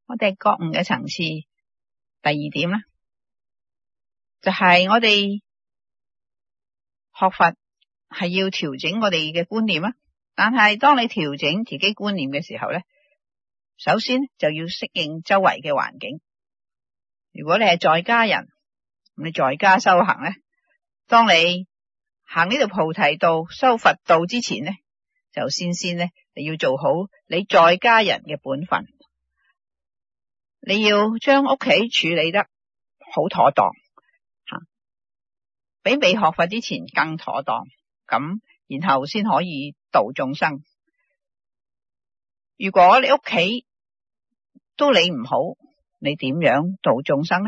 我哋覺悟嘅層次，第二點啦，就係我哋學佛係要調整我哋嘅觀念啦。但係當你調整自己觀念嘅時候咧，首先就要適應周圍嘅環境。如果你係在家人，咁你在家修行咧，當你行呢條菩提道、修佛道之前咧，就先咧，你要做好你在家人嘅本分。你要將屋企處理得好妥當，比未學佛之前更妥當，咁然後先可以度眾生。如果你屋企都理唔好，你點樣度眾生呢？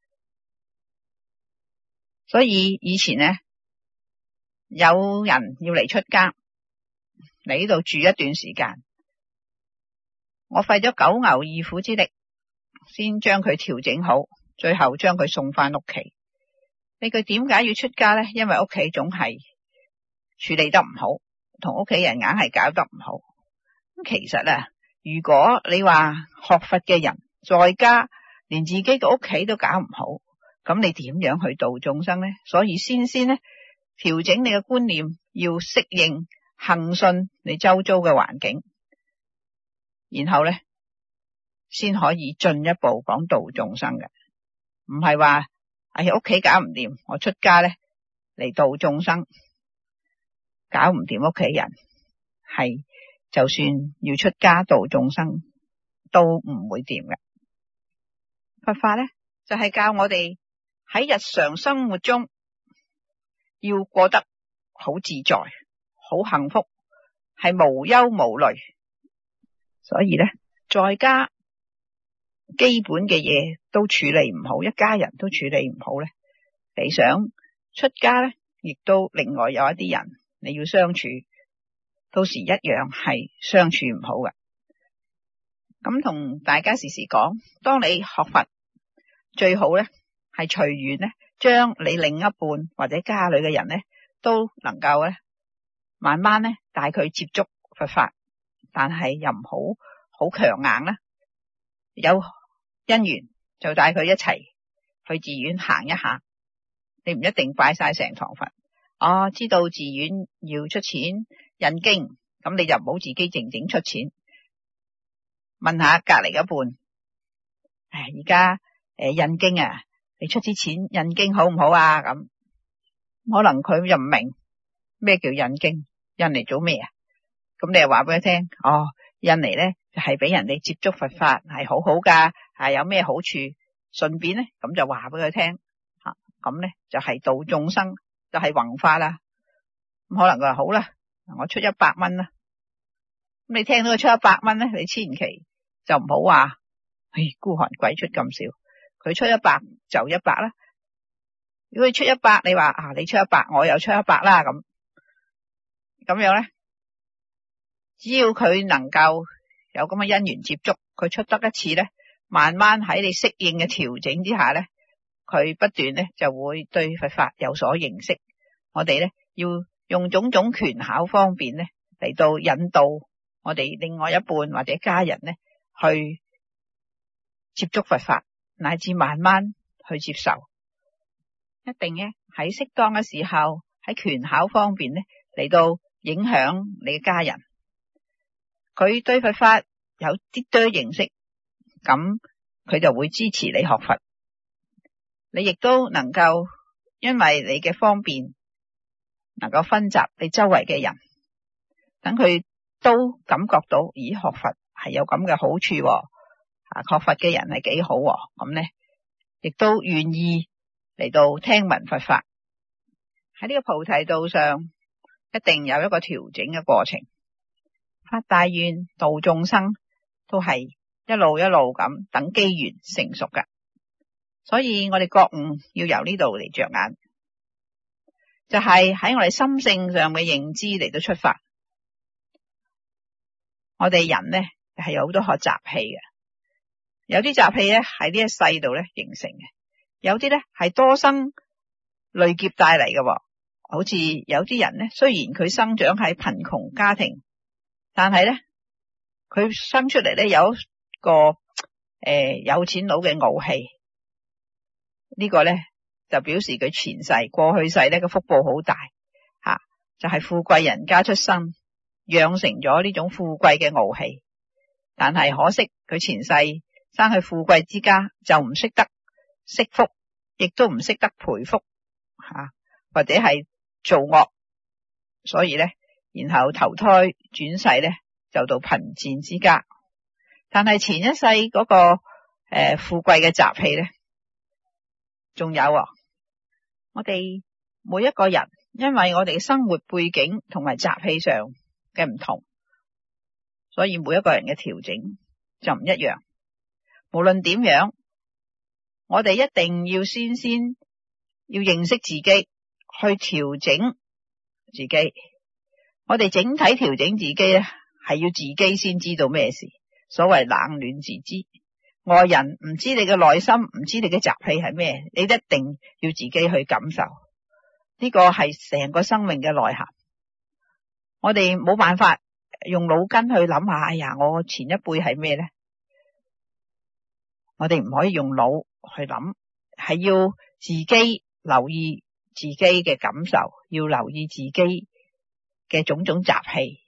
所以以前呢，有人要嚟出家嚟呢度住一段時間，我費咗九牛二虎之力先將佢調整好，最後將佢送翻屋企。你佢點解要出家呢？因為屋企總係處理得唔好，同屋企人硬係搞得唔好。咁其實啊，如果你話學佛嘅人在家連自己嘅屋企都搞唔好，咁你點樣去度眾生呢？所以先呢，調整你嘅觀念，要適應恆順你周遭嘅環境，然後呢先可以進一步講度眾生嘅，唔係話屋企搞唔掂，我出家呢嚟度眾生，搞唔掂屋企人，係就算要出家度眾生都唔會掂嘅。佛法呢就係教我哋喺日常生活中要過得好自在、好幸福，係無憂無慮。所以呢，在家基本嘅嘢都處理唔好，一家人都處理唔好呢，你想出家呢，亦都另外有一啲人你要相處，到時一樣係相處唔好嘅。咁同大家時時講，當你學佛最好呢係隨緣呢，將你另一半或者家裏嘅人呢都能夠呢慢慢呢帶佢接觸佛法，但係又唔好強硬啦。有因緣就帶佢一齊去寺院行一下，你唔一定拜晒成堂佛。知道寺院要出錢印經，咁你就唔好自己靜靜出錢，問下隔籬一半，而家印經啊，你出啲錢印經好唔好啊？咁可能佢又唔明咩叫印經，印嚟做咩啊？咁你又話俾佢聽，印嚟呢就係俾人哋接觸佛法，係好好噶，有咩好處？順便呢咁就話俾佢聽，咁呢就係度眾生，就係弘法啦。咁可能佢話好啦，我出100蚊啦。咁你聽到佢出100蚊呢，你千祈就唔好話，孤寒鬼出咁少，佢出100就100啦。如果佢出100，你話你出100，我又出100啦，咁樣呢，只要佢能夠有咁嘅因緣接觸，佢出得一次呢，慢慢喺你適應嘅調整之下呢，佢不斷呢就會對佛法有所認識。我哋呢要用種種權巧方便呢嚟到引導我哋另外一半或者家人呢去接觸佛法，乃至慢慢去接受。一定呢喺適當嘅時候，喺權巧方便呢嚟到影響你嘅家人，佢對佛法有啲多認識，咁佢就會支持你學佛。你亦都能夠因為你嘅方便，能夠分集你周圍嘅人，等佢都感覺到，咦，學佛係有咁嘅好處，學佛嘅人係幾好，咁呢亦都願意嚟到聽聞佛法。喺呢個菩提道上，一定有一個調整嘅過程。發大願度眾生都係一路一路咁等機緣成熟嘅，所以我哋覺悟要由呢度嚟着眼，就係喺我哋心性上嘅認知嚟到出發。我哋人呢係有好多學習氣嘅，有啲習氣呢喺呢一世度呢形成嘅，有啲呢係多生累劫帶嚟嘅。好似有啲人呢，雖然佢生長喺貧窮家庭，但係呢佢生出嚟呢有一個有錢佬嘅傲氣，呢個咧就表示佢前世過去世咧個福報好大吓，就係富貴人家出身，養成咗呢種富貴嘅傲氣。但係可惜佢前世生去富貴之家，就唔識得惜福，亦都唔識得培福吓，或者係做惡，所以咧然後投胎轉世咧就到貧賤之家。但係前一世嗰個富貴嘅習氣咧，仲有我哋每一個人，因為我哋生活背景同埋習氣上嘅唔同，所以每一個人嘅調整就唔一樣。無論點樣，我哋一定要先要認識自己，去調整自己。我哋整體調整自己咧，係要自己先知道咩事。所謂冷暖自知，外人唔知你嘅內心，唔知你嘅習氣係咩，你一定要自己去感受。呢個係成個生命嘅內涵。我哋冇辦法用腦筋去諗下，哎呀，我前一輩係咩咧？我哋唔可以用腦去諗，係要自己留意自己嘅感受，要留意自己嘅種種習氣。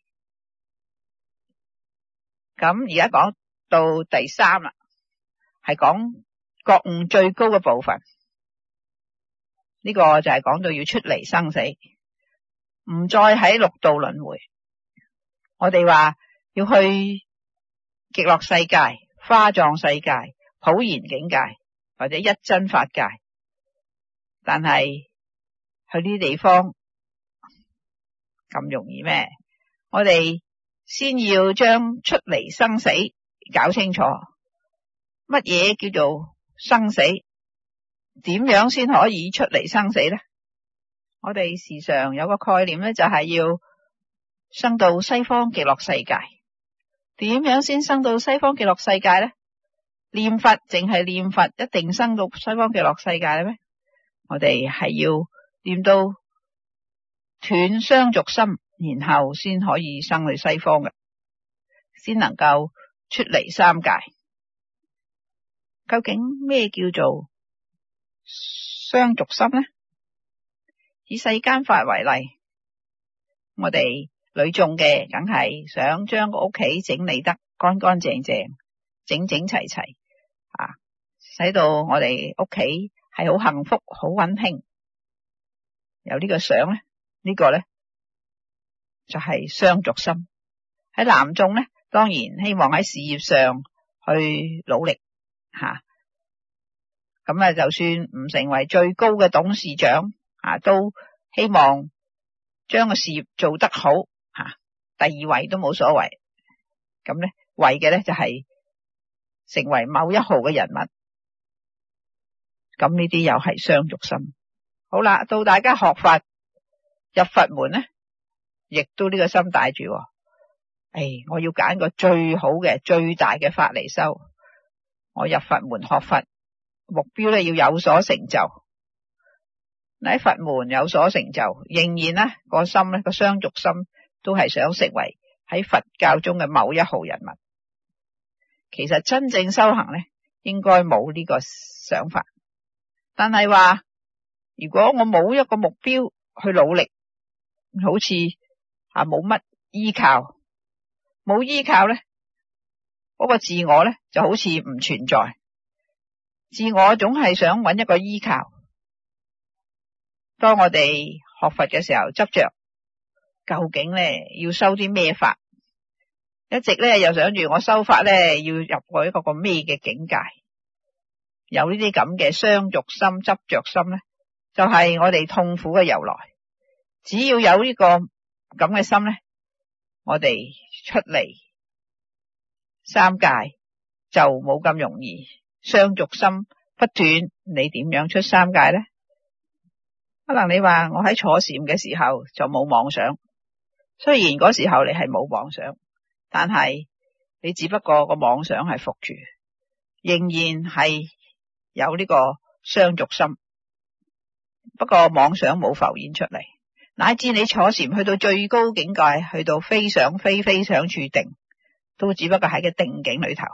咁而家講到第三啦，係講覺悟最高嘅部分。呢個就係講到要出離生死，唔再喺六道輪迴。我哋話要去極樂世界、花藏世界、普賢境界或者一真法界，但係去呢啲地方咁容易咩？我哋先要將出離生死搞清楚，乜嘢叫做生死？點樣先可以出離生死呢？我哋時常有個概念咧，就係要生到西方極樂世界。點樣先生到西方極樂世界呢？念佛淨係念佛，一定生到西方極樂世界咧咩？我哋係要念到斷相續心，然後先可以生去西方嘅，先能夠出離三界。究竟咩叫做相續心呢？以世間法為例，我哋女眾嘅梗係想將個屋企整理得乾乾淨淨、整整齊齊啊，使到我哋屋企係好幸福、好溫馨。有呢個想咧，呢個咧就係相續心。喺男眾咧，當然希望喺事業上去努力吓。咁啊，就算唔成為最高嘅董事長啊，都希望將個事業做得好吓，第二位都冇所謂。咁咧，為嘅咧就係成為某一號嘅人物。咁呢啲又係相續心。好啦，到大家學法入佛門咧，亦都呢個心帶住。我要揀個最好嘅、最大嘅法嚟修。我入佛門學佛，目標咧要有所成就。喺佛門有所成就，仍然咧個心咧個相續心都係想成為喺佛教中嘅某一號人物。其實真正修行咧，應該冇呢個想法。但係話，如果我冇一個目標去努力，好似冇乜依靠，冇依靠咧，嗰個自我咧就好似唔存在。自我總係想揾一個依靠。當我哋學佛嘅時候，執着究竟咧要修啲咩法，一直咧又想住我修法咧要入去一個咩嘅境界，有呢啲咁嘅相續心、執着心咧，就係我哋痛苦嘅由來。只要有呢個咁嘅心咧，我哋出嚟三界就冇咁容易。相續心不斷，你點樣出三界呢？可能你話我喺坐禪嘅時候就冇妄想，雖然嗰時候你係冇妄想，但係你只不過個妄想係伏住，仍然係有呢個相續心。不過妄想冇浮現出嚟，乃至你坐禪去到最高境界，去到非想非非想處定，都只不過喺個定境裏頭，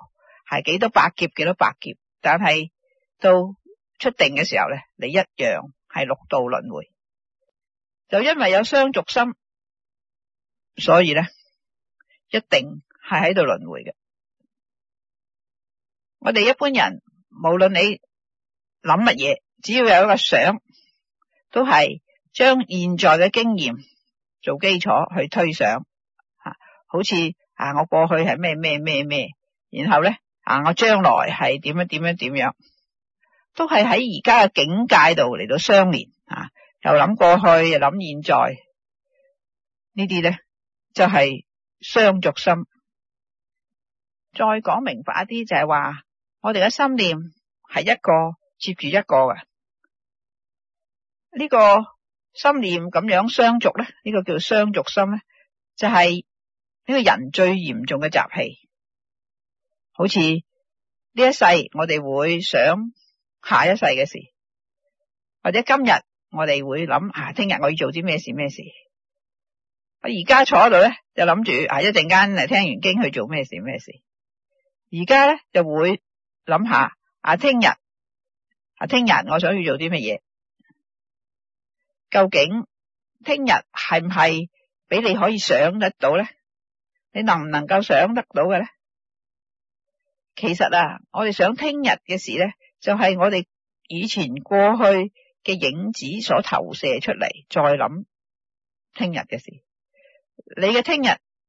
係幾多百劫幾多百劫，但係到出定嘅時候咧，你一樣係六道輪迴。就因為有相續心，所以咧一定係喺度輪迴嘅。我哋一般人無論你諗乜嘢，只要有一個想，都係將現在嘅經驗做基礎去推想，好似我過去係咩咩咩咩，然後咧我將來係點樣點樣點樣，都係喺而家嘅境界度嚟到相連，又諗過去又諗現在，呢啲咧就係相續心。再講明白一啲，就係話我哋嘅心念係一個接住一個嘅，呢個心念咁樣相續咧，呢個叫相續心咧，就係呢個人最嚴重嘅習氣。好似呢一世我哋會想下一世嘅事，或者今日我哋會諗聽日我要做啲咩事咩事。我而家坐喺度咧就諗住一陣間聽完經去做咩事咩事。而家咧就會諗下聽日我想要做啲乜嘢。究竟聽日係唔係俾你可以想得到咧？你能唔能夠想得到嘅咧？其實我哋想聽日嘅事咧，就係我哋以前過去嘅影子所投射出嚟，再諗聽日嘅事。你嘅聽日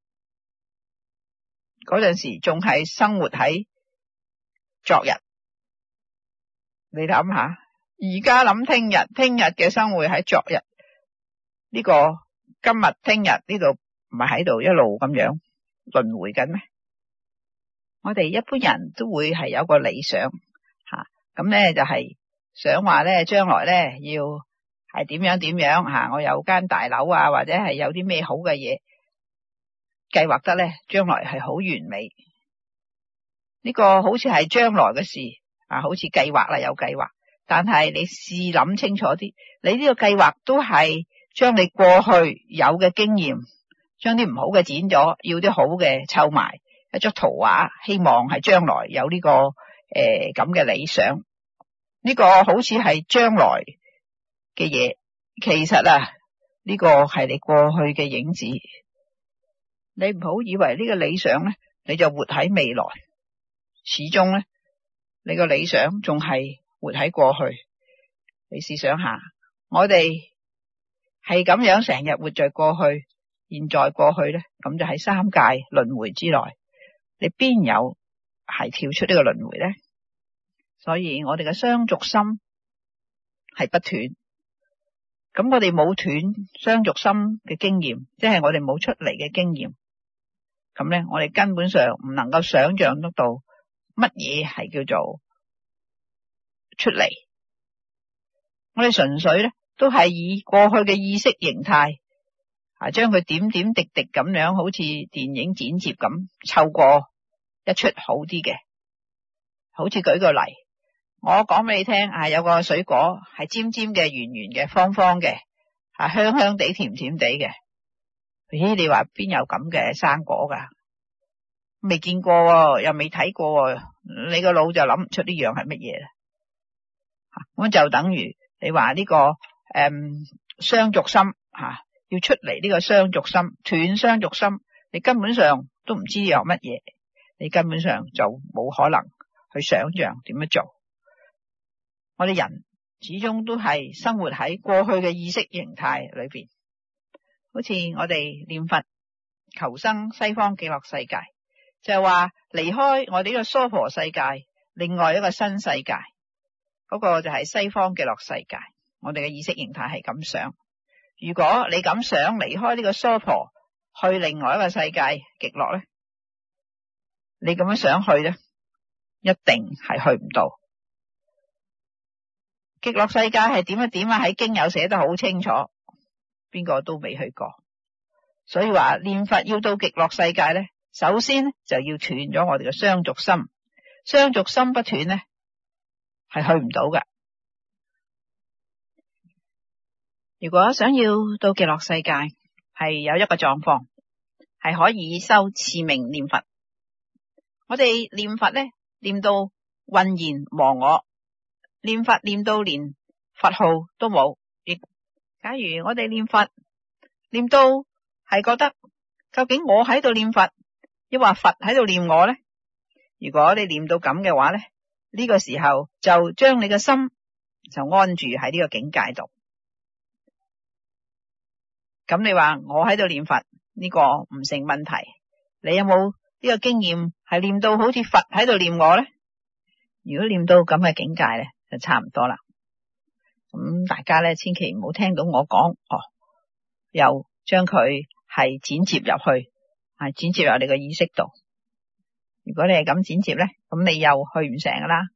嗰陣時仲係生活喺昨日，你諗下，而家諗聽日嘅生活喺昨日，呢個今日聽日呢度唔係喺度一路咁樣輪迴緊咩？我哋一般人都會係有個理想咁咧就係想話咧將來咧要係點樣點樣我有間大樓或者係有啲咩好嘅嘢計劃得咧，將來係好完美。呢個好似係將來嘅事好似計劃啦，有計劃，但係你試諗清楚啲，你呢個計劃都係將你過去有嘅經驗，將啲唔好嘅剪咗，要啲好嘅湊埋一張圖畫，希望係將來有呢個咁嘅理想。呢個好似係將來嘅嘢，其實呢個係你過去嘅影子。你唔好以為呢個理想咧，你就活喺未來，始終咧你個理想仲係活喺過去。你試想下，我哋係咁樣成日活在過去，現在過去咧，咁就喺三界輪迴之內，你邊有係跳出呢個輪迴咧？所以我哋嘅相續心係不斷，咁我哋冇斷相續心嘅經驗，即係我哋冇出嚟嘅經驗，咁咧我哋根本上唔能夠想象得到乜嘢係叫做出嚟。我哋純粹咧都係以過去嘅意識形態將佢點點滴滴咁樣，好似電影剪接咁湊過一出好啲嘅。好似舉個例，我講俾你聽有個水果係尖尖嘅、圓圓嘅、方方嘅，香香地、甜甜地嘅。咦，你話邊有咁嘅生果噶？未見過又未睇過，你個腦就諗唔出呢樣係乜嘢啦。咁就等於你話呢個相續心要出嚟，呢個相續心斷相續心，你根本上都唔知有乜嘢，你根本上就冇可能去想象點樣做。我哋人始終都係生活喺過去嘅意識形態裏邊，好似我哋念佛求生西方極樂世界，就係話離開我哋呢個娑婆世界，另外一個新世界，嗰個就係西方極樂世界。我哋嘅意識形態係咁想。如果你咁想離開呢個娑婆去另外一個世界極樂咧，你咁樣想去咧，一定係去唔到。極樂世界係點樣點喺經有寫得好清楚，邊個都未去過。所以話念佛要到極樂世界咧，首先就要斷咗我哋嘅相續心。相續心不斷咧，係去唔到㗎。如果想要到極樂世界，係有一個狀況，係可以修持名念佛。我哋念佛咧， 念到渾然忘我，念佛念到連佛號都冇。亦假如我哋念佛念到係覺得究竟我喺度念佛，抑或佛喺度念我呢？如果你念到咁嘅話呢，呢個時候就將你嘅心就安住喺呢個境界度。咁你話我喺度念佛呢個唔成問題，你有冇呢個經驗係念到好似佛喺度念我呢？如果念到咁嘅境界呢，就差唔多啦。咁大家呢，千祈唔好聽到我講又將佢係剪接入去，係剪接入你個意識度。如果你係咁剪接呢，咁你又去唔成噶啦。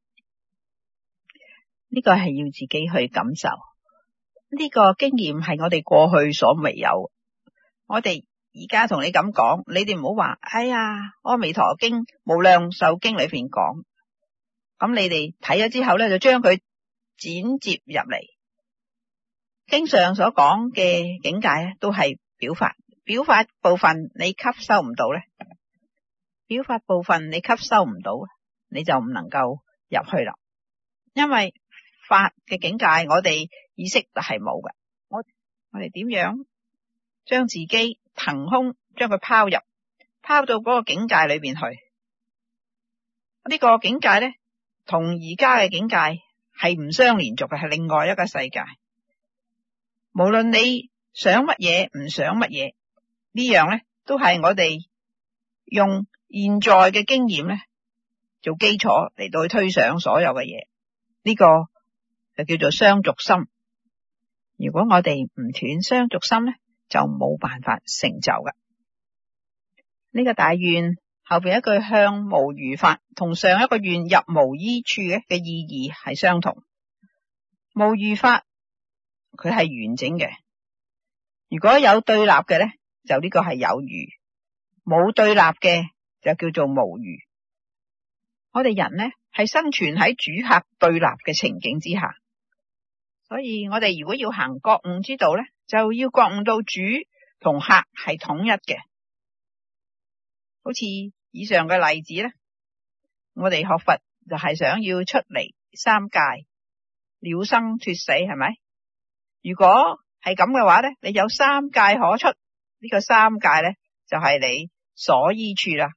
呢個係要自己去感受。呢個經驗係我哋過去所未有。我哋而家同你咁講，你哋唔好話，哎呀，阿彌陀經、無量壽經裏邊講。咁你哋睇咗之後呢，就將佢剪接入嚟。經上所講嘅境界都係表法，表法部分你吸收唔到呢，表法部分你吸收唔到，你就唔能夠入去啦。因為法嘅境界，我哋意識係冇嘅。我哋點樣將自己騰空，將佢拋到嗰個境界裏邊去？呢個境界呢，同而家嘅境界係唔相連續嘅，係另外一個世界。無論你想乜嘢，唔想乜嘢，呢樣呢都係我哋用現在嘅經驗呢做基礎嚟到去推想所有嘅嘢。呢個就叫做相續心。如果我哋唔斷相續心呢，就冇辦法成就㗎。呢個大願後邊一句向無餘法，同上一個願入無依處嘅意義係相同。無餘法佢係完整嘅，如果有對立嘅呢，就呢個係有餘；冇對立嘅就叫做無餘。我哋人呢係生存喺主客對立嘅情景之下，所以我哋如果要行覺悟之道呢，就要覺悟到主同客係統一嘅。好似以上嘅例子呢，我哋學佛就係想要出離三界，了生脫死，係咪？如果係咁嘅話呢，你有三界可出，呢個三界呢就係你所依處啦。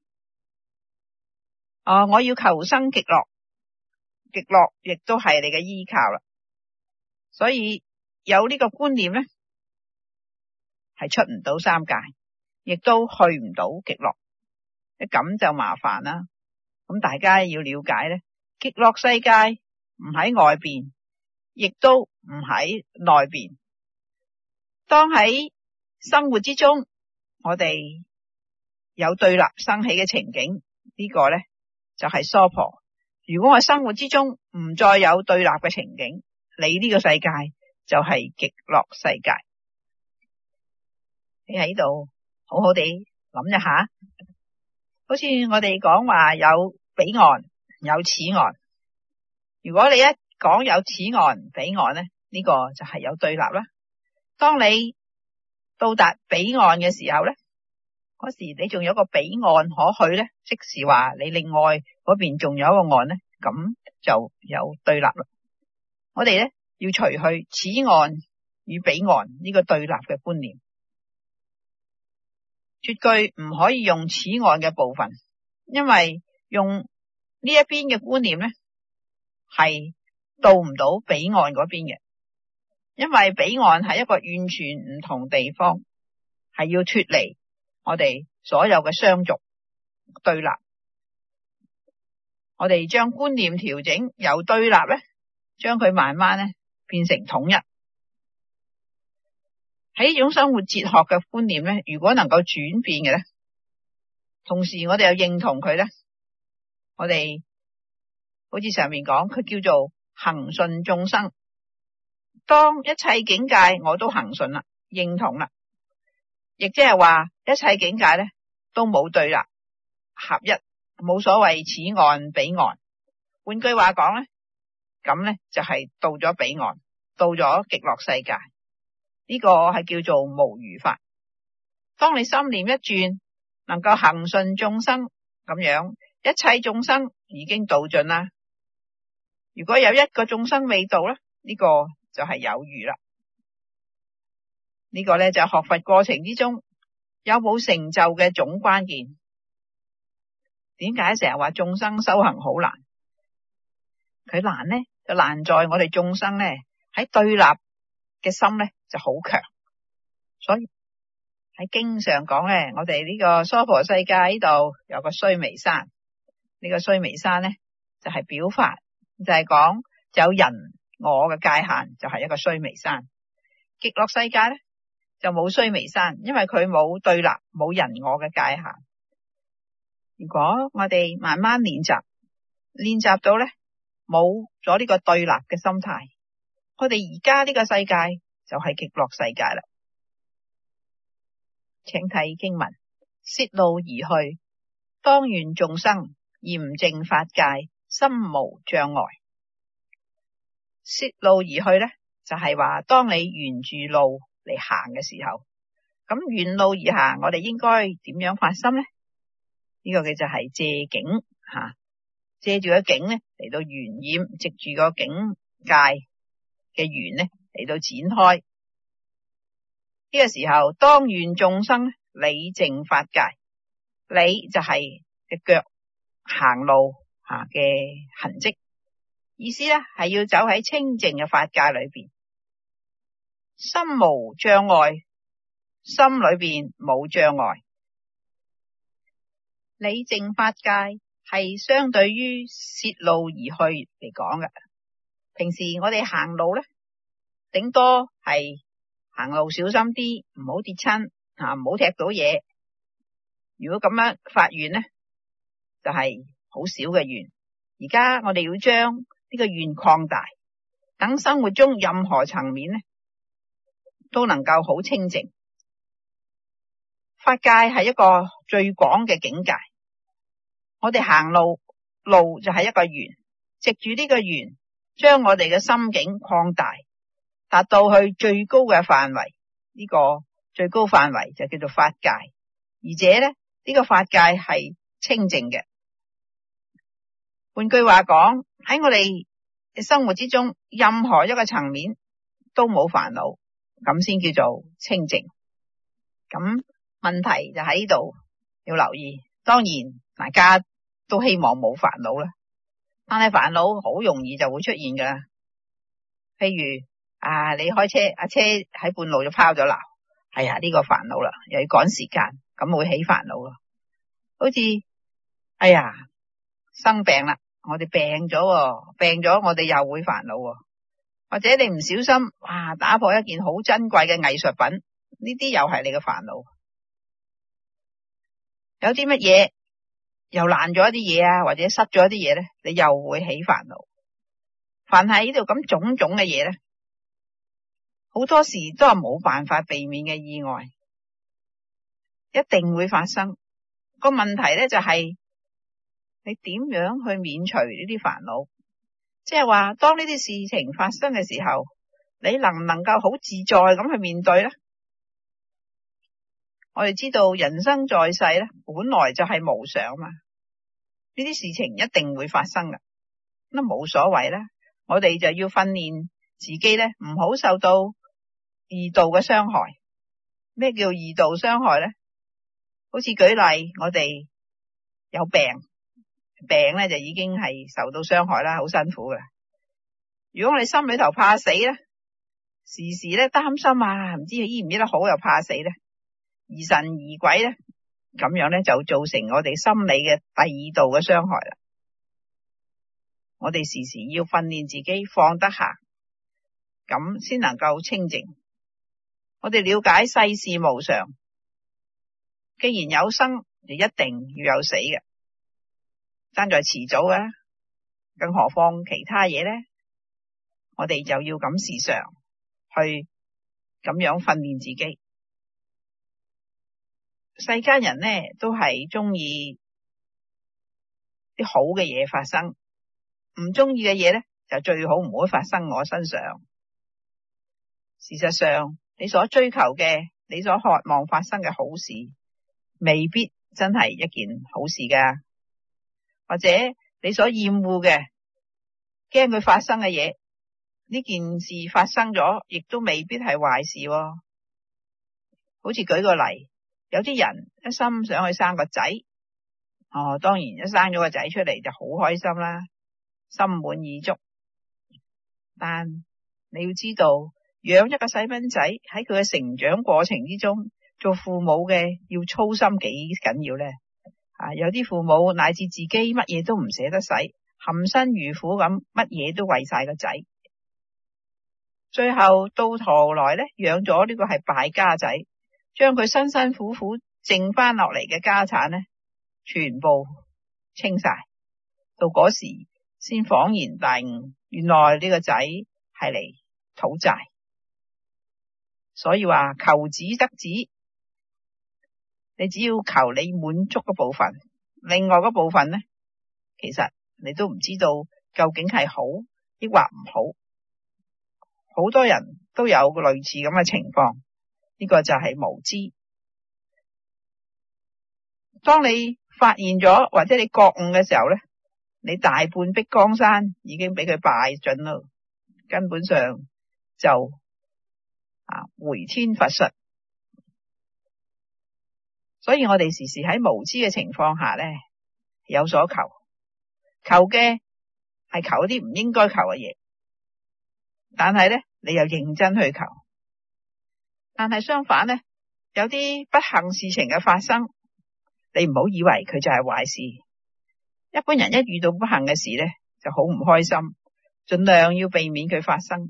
我要求生極樂，極樂亦都係你嘅依靠啦。所以有呢個觀念呢，係出唔到三界，亦都去唔到極樂。咁就麻煩啦。咁大家要了解呢，極樂世界唔喺外邊，亦都唔喺內邊。當喺生活之中，我哋有對立生起嘅情景，呢個呢就係娑婆。如果我生活之中唔再有對立嘅情景，你呢個世界就係極樂世界。你喺度好好地諗一下，好似我哋講話有彼岸有此岸。如果你一講有此岸彼岸呢，呢個就係有對立啦。當你到達彼岸嘅時候呢，嗰時你仲有個彼岸可去呢，即是話你另外嗰邊仲有一個岸呢，咁就有對立啦。我哋呢要除去此岸與彼岸呢個對立嘅觀念，絕對唔可以用此岸嘅部分，因為用呢一邊嘅觀念呢係到唔到彼岸嗰邊嘅。因為彼岸係一個完全唔同地方，係要脫離我哋所有嘅相續對立。我哋將觀念調整，由對立呢將佢慢慢呢變成統一。喺呢種生活哲學嘅觀念呢，如果能夠轉變嘅呢，同時我哋又認同佢呢，我哋好似上面講，佢叫做恆順眾生。當一切境界我都恆順啦，認同啦，亦即係話一切境界呢都冇對立，合一，冇所謂此岸彼岸。換句話講呢，咁呢就係到咗彼岸，到咗極樂世界。呢個係叫做無餘法。當你心念一轉，能夠恆順眾生咁樣， 一切眾生已經度盡啦。如果有一個眾生未度咧，呢個就係有餘啦。呢個咧就係學佛過程之中有冇成就嘅總關鍵。點解成日話眾生修行好難？佢難呢，就難在我哋眾生呢喺對立嘅心呢就好強，所以喺經上講呢，我哋呢個娑婆世界呢度有個須彌山，呢個須彌山呢就係表法，就係講有人我嘅界限，就係一個須彌山。極樂世界呢就冇須彌山，因為佢冇對立，冇人我嘅界限。如果我哋慢慢練習到呢冇咗呢個對立嘅心態，我哋而家呢個世界就係極樂世界啦。請睇經文：涉路而去，當願眾生嚴淨法界，心無障礙。涉路而去呢，就係話當你沿住路嚟行嘅時候，咁沿路而行，我哋應該點樣發心呢？呢個嘅就係借境吓，借住個境呢嚟到緣染，藉住個境界嘅緣呢嚟到展開。呢個時候，當願眾生理淨法界，理就係隻腳行路吓嘅痕跡，意思呢係要走喺清淨嘅法界裏邊，心無障礙，心裏邊冇障礙。理淨法界係相對於涉路而去嚟講嘅。平時我哋行路呢，頂多係行路小心啲，唔好跌親啊，唔好踢到嘢。如果咁樣發願呢，就係好少嘅願。而家我哋要將呢個願擴大，等生活中任何層面呢都能夠好清淨。法界係一個最廣嘅境界。我哋行路就係一個緣，藉住呢個緣，將我哋嘅心境擴大，達到去最高嘅範圍。呢個最高範圍就叫做法界，而且咧呢個法界係清淨嘅。換句話講，喺我哋嘅生活之中，任何一個層面都冇煩惱，咁先叫做清淨。咁問題就喺呢度要留意。當然大家都希望冇煩惱啦，但係煩惱好容易就會出現噶。譬如你開車，車喺半路就拋咗錨，係啊，呢個煩惱啦，又要趕時間，咁會起煩惱咯。好似生病啦，我哋病咗我哋又會煩惱。或者你唔小心打破一件好珍貴嘅藝術品，呢啲又係你嘅煩惱。有啲乜嘢又爛咗一啲嘢啊，或者塞咗一啲嘢咧，你又會起煩惱。凡係呢度咁種種嘅嘢咧，好多時都係冇辦法避免嘅意外，一定會發生。個問題咧就係你點樣去免除呢啲煩惱？即係話當呢啲事情發生嘅時候，你能唔能夠好自在咁去面對咧？我哋知道人生在世咧，本來就係無常嘛，呢啲事情一定會發生噶，咁冇所謂啦。我哋就要訓練自己咧，唔好受到二度嘅傷害。咩叫二度傷害咧？好似舉例，我哋有病咧就已經係受到傷害啦，好辛苦噶。如果我哋心裏頭怕死咧，時時咧擔心唔知醫唔醫得好，又怕死咧，疑神疑鬼咧，咁樣咧就造成我哋心理嘅第二度嘅傷害啦。我哋時時要訓練自己放得下，咁先能夠清淨。我哋了解世事無常，既然有生就一定要有死嘅，爭在遲早嘅，更何況其他嘢咧，我哋就要咁時常去咁樣訓練自己。世間人呢都係中意啲好嘅嘢發生，唔中意嘅嘢呢就最好唔好發生我身上。事實上，你所追求嘅，你所渴望發生嘅好事，未必真係一件好事噶。 或者你所厭惡嘅，驚佢發生嘅嘢，呢件事發生咗，亦都未必係壞事喎。好似舉個例，有啲人一心想去生個仔，當然一生咗個仔出嚟就好開心啦，心滿意足。但你要知道，養一個細蚊仔喺佢嘅成長過程之中，做父母嘅要操心幾緊要呢？有啲父母乃至自己乜嘢都唔捨得使，含辛茹苦咁，乜嘢都為晒個仔，最後到頭來呢，養咗呢個係敗家仔，將佢辛辛苦苦剩翻落嚟嘅家產呢，全部清晒。到嗰時先恍然大悟，原來呢個仔係嚟討債。所以話求子得子，你只要求你滿足嘅部分，另外嗰部分呢，其實你都唔知道究竟係好抑或唔好。好多人都有類似咁嘅情況，呢個就係無知。當你發現咗或者你覺悟嘅時候呢，你大半壁江山已經俾佢敗盡咯，根本上就回天乏術。所以我哋時時喺無知嘅情況下呢，有所求，求嘅係求啲唔應該求嘅嘢，但係呢，你又認真去求。但係相反呢，有啲不幸事情嘅發生，你唔好以為佢就係壞事。一般人一遇到不幸嘅事呢，就好唔開心，盡量要避免佢發生。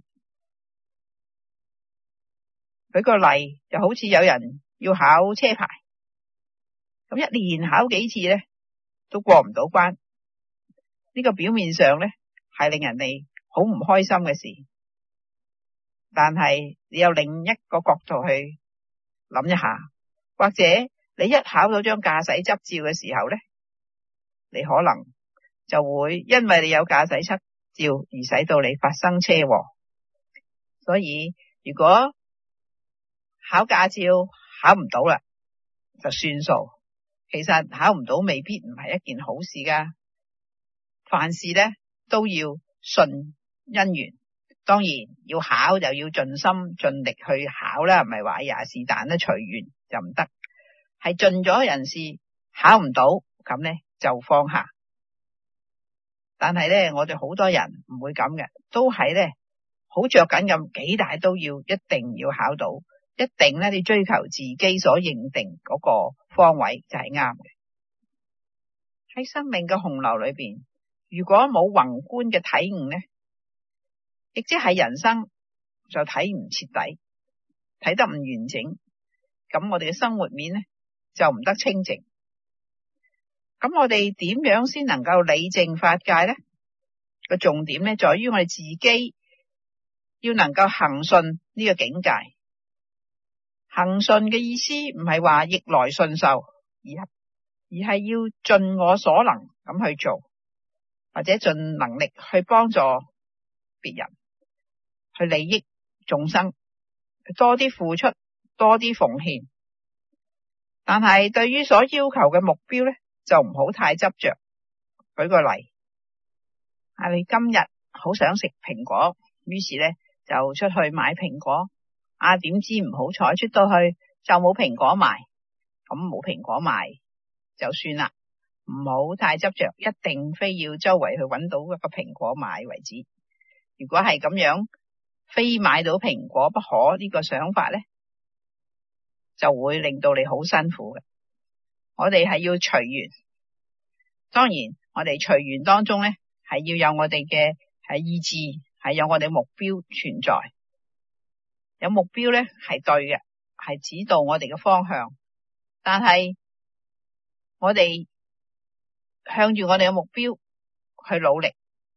舉個例，就好似有人要考車牌，咁一連考幾次呢，都過唔到關。呢個表面上呢，係令人哋好唔開心嘅事，但係你有另一個角度去諗一下，或者你一考到張駕駛執照嘅時候呢，你可能就會因為你有駕駛執照而使到你發生車禍。所以如果考駕照考唔到啦，就算數。其實考唔到未必唔係一件好事噶。凡事呢都要順因緣，當然要考就要盡心盡力去考啦，唔係話也是但咧隨緣就唔得。係盡咗人事考唔到，咁呢就放下。但係呢，我哋好多人唔會咁嘅，都係呢好着緊咁，幾大都要一定要考到。一定咧，你追求自己所認定嗰個方位就係啱嘅。喺生命嘅洪流裏邊，如果冇宏觀嘅體悟呢，亦即係人生就睇唔徹底，睇得唔完整，咁我哋嘅生活面呢就唔得清淨。咁我哋點樣先能夠理淨法界呢？個重點呢，在於我哋自己要能夠恆順呢個境界。恆順嘅意思唔係話逆來順受，而係要盡我所能咁去做，或者盡能力去幫助別人，去利益眾生，多啲付出，多啲奉獻。但係對於所要求嘅目標呢，就唔好太執着。舉個例，你今日好想食蘋果，於是呢就出去買蘋果。點知唔好彩出到去就冇蘋果賣，咁冇蘋果賣就算啦，唔好太執着，一定非要周圍去揾到一個蘋果買為止。如果係咁樣，非買到蘋果不可呢個想法呢，就會令到你好辛苦嘅。我哋係要隨緣，當然我哋隨緣當中呢，係要有我哋嘅意志，係有我哋目標存在。有目標呢係對嘅，係指導我哋嘅方向，但係我哋向住我哋嘅目標去努力，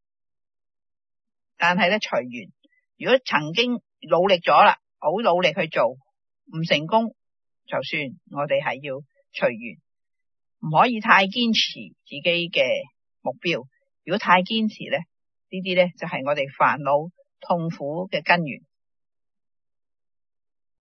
但係呢隨緣。如果曾經努力咗啦，好努力去做，唔成功就算，我哋係要隨緣，唔可以太堅持自己嘅目標。如果太堅持呢，呢啲呢就係我哋煩惱痛苦嘅根源。